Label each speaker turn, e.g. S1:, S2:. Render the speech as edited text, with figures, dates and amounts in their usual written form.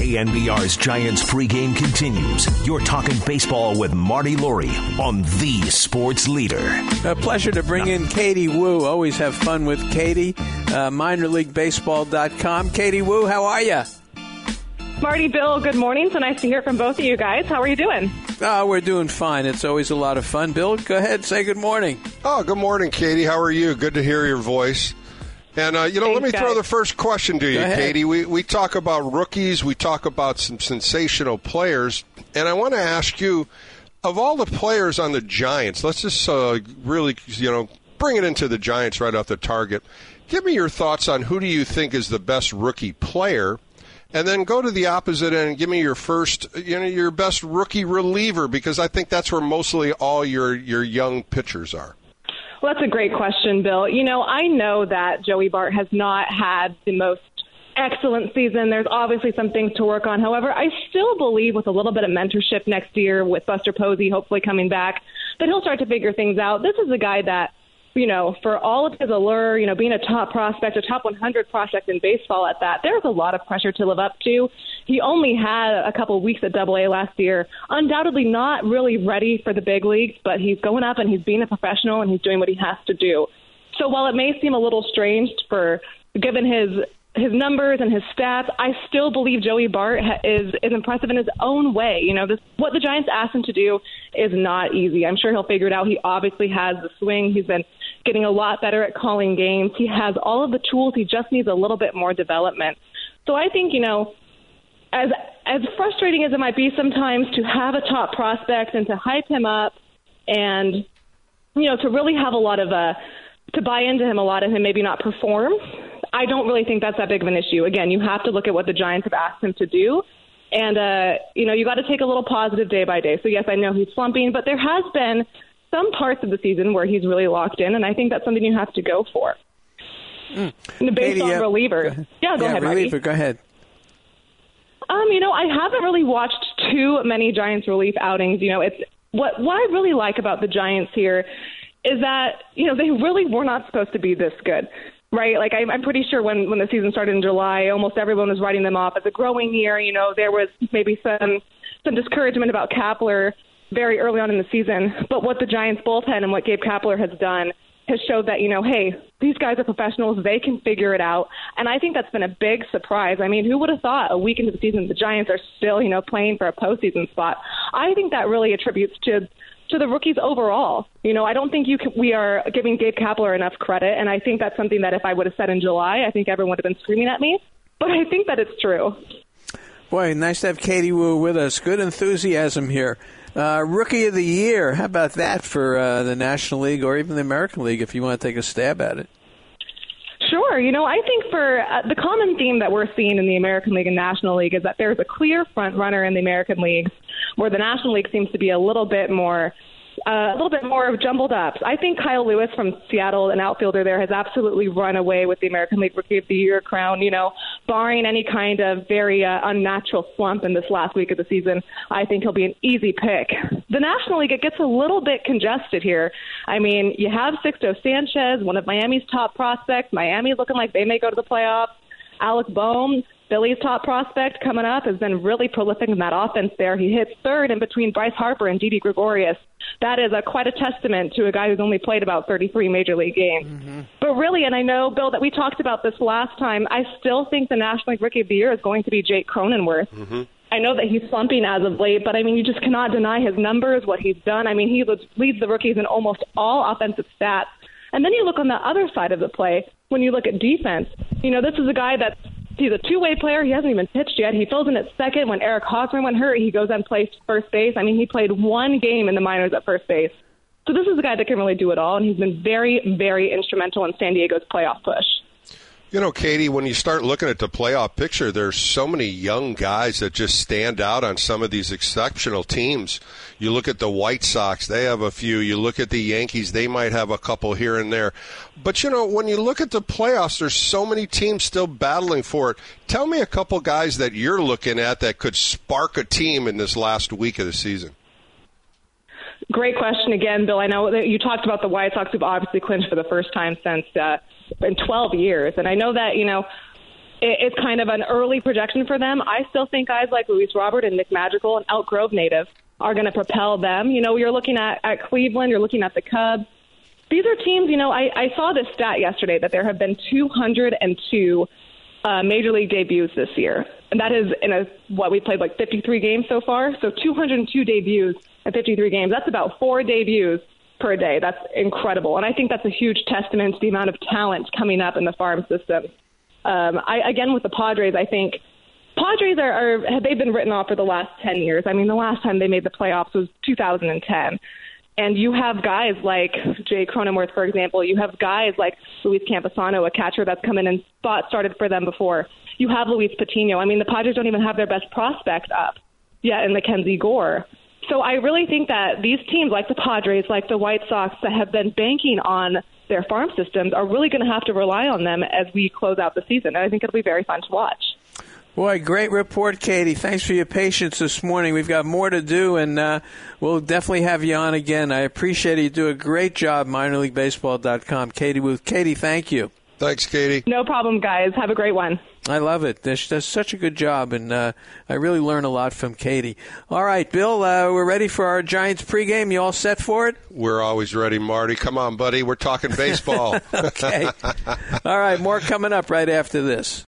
S1: KNBR's Giants pregame continues. You're talking baseball with Marty Laurie on the Sports Leader.
S2: A pleasure to bring in Katie Woo. Always have fun with Katie. MinorLeagueBaseball.com. Katie Woo, how are you?
S3: Marty, Bill, good morning. So nice to hear from both of you guys. How are you doing?
S2: We're doing fine. It's always a lot of fun. Bill, go ahead. Say good morning.
S4: Good morning, Katie. How are you? Good to hear your voice. And, let me throw the first question to you, Katie. We talk about rookies. We talk about some sensational players. And I want to ask you, of all the players on the Giants, let's just really, bring it into the Giants right off the target. Give me your thoughts on who do you think is the best rookie player. And then go to the opposite end and give me your first, your best rookie reliever, because I think that's where mostly all your young pitchers are.
S3: Well, that's a great question, Bill. I know that Joey Bart has not had the most excellent season. There's obviously some things to work on. However, I still believe with a little bit of mentorship next year with Buster Posey hopefully coming back, that he'll start to figure things out. This is a guy that, for all of his allure, being a top prospect, a top 100 prospect in baseball at that, there's a lot of pressure to live up to. He only had a couple of weeks at AA last year, undoubtedly not really ready for the big leagues, but he's going up and he's being a professional and he's doing what he has to do. So while it may seem a little strange given his numbers and his stats, I still believe Joey Bart is impressive in his own way. What the Giants asked him to do is not easy. I'm sure he'll figure it out. He obviously has the swing. He's been getting a lot better at calling games. He has all of the tools. He just needs a little bit more development. So I think, as frustrating as it might be sometimes to have a top prospect and to hype him up and, to really have a lot of to buy into him a lot and him maybe not perform, I don't really think that's that big of an issue. Again, you have to look at what the Giants have asked him to do. And, you got to take a little positive day by day. So, yes, I know he's slumping, but there has been some parts of the season where he's really locked in, and I think that's something you have to go for. Based on reliever. Go ahead,
S2: reliever,
S3: Marty.
S2: Go ahead.
S3: I haven't really watched too many Giants relief outings. It's what I really like about the Giants here is that, they really were not supposed to be this good. Right? Like, I'm pretty sure when the season started in July, almost everyone was writing them off as a growing year. There was maybe some discouragement about Kapler very early on in the season. But what the Giants bullpen and what Gabe Kapler has done has showed that, hey, these guys are professionals. They can figure it out. And I think that's been a big surprise. I mean, who would have thought a week into the season the Giants are still, playing for a postseason spot? I think that really attributes to the rookies overall. I don't think we are giving Gabe Kapler enough credit, and I think that's something that if I would have said in July, I think everyone would have been screaming at me. But I think that it's true.
S2: Boy, nice to have Katie Woo with us. Good enthusiasm here. Rookie of the Year, how about that for the National League or even the American League if you want to take a stab at it?
S3: Sure. I think for the common theme that we're seeing in the American League and National League is that there's a clear front runner in the American League, where the National League seems to be a little bit more jumbled up. I think Kyle Lewis from Seattle, an outfielder there, has absolutely run away with the American League Rookie of the Year crown. Barring any kind of very unnatural slump in this last week of the season, I think he'll be an easy pick. The National League, it gets a little bit congested here. I mean, you have Sixto Sanchez, one of Miami's top prospects. Miami looking like they may go to the playoffs. Alec Bohm, Philly's top prospect, coming up, has been really prolific in that offense there. He hits third in between Bryce Harper and Didi Gregorius. That is quite a testament to a guy who's only played about 33 Major League games. Mm-hmm. But really, and I know, Bill, that we talked about this last time, I still think the National League Rookie of the Year is going to be Jake Cronenworth. Mm-hmm. I know that he's slumping as of late, but, I mean, you just cannot deny his numbers, what he's done. I mean, he leads the rookies in almost all offensive stats. And then you look on the other side of the play, when you look at defense, this is a guy he's a two-way player. He hasn't even pitched yet. He fills in at second. When Eric Hosmer went hurt, he goes and plays first base. I mean, he played one game in the minors at first base. So this is a guy that can really do it all, and he's been very, very instrumental in San Diego's playoff push.
S4: Katie, when you start looking at the playoff picture, there's so many young guys that just stand out on some of these exceptional teams. You look at the White Sox, they have a few. You look at the Yankees, they might have a couple here and there. But, when you look at the playoffs, there's so many teams still battling for it. Tell me a couple guys that you're looking at that could spark a team in this last week of the season.
S3: Great question again, Bill. I know that you talked about the White Sox, who've obviously clinched for the first time since in 12 years. And I know that, it's kind of an early projection for them. I still think guys like Luis Robert and Nick Madrigal, an Elk Grove native, are going to propel them. You know, you're looking at Cleveland, you're looking at the Cubs. These are teams, you know, I saw this stat yesterday that there have been 202 Major League debuts this year. And that is we played like 53 games so far. So 202 debuts in 53 games. That's about 4 debuts per day. That's incredible. And I think that's a huge testament to the amount of talent coming up in the farm system. Again, with the Padres, I think Padres they've been written off for the last 10 years. I mean, the last time they made the playoffs was 2010. And you have guys like Jay Cronenworth, for example. You have guys like Luis Camposano, a catcher that's come in and started for them before. You have Luis Patino. I mean, the Padres don't even have their best prospect up yet in Mackenzie Gore. So I really think that these teams like the Padres, like the White Sox, that have been banking on their farm systems are really going to have to rely on them as we close out the season. And I think it'll be very fun to watch.
S2: Boy, great report, Katie. Thanks for your patience this morning. We've got more to do, and we'll definitely have you on again. I appreciate it. You do a great job, minorleaguebaseball.com. Katie Wood. Katie, thank you.
S4: Thanks, Katie.
S3: No problem, guys. Have a great one.
S2: I love it. She does such a good job, and I really learn a lot from Katie. All right, Bill, we're ready for our Giants pregame. You all set for it?
S4: We're always ready, Marty. Come on, buddy. We're talking baseball.
S2: Okay. All right, more coming up right after this.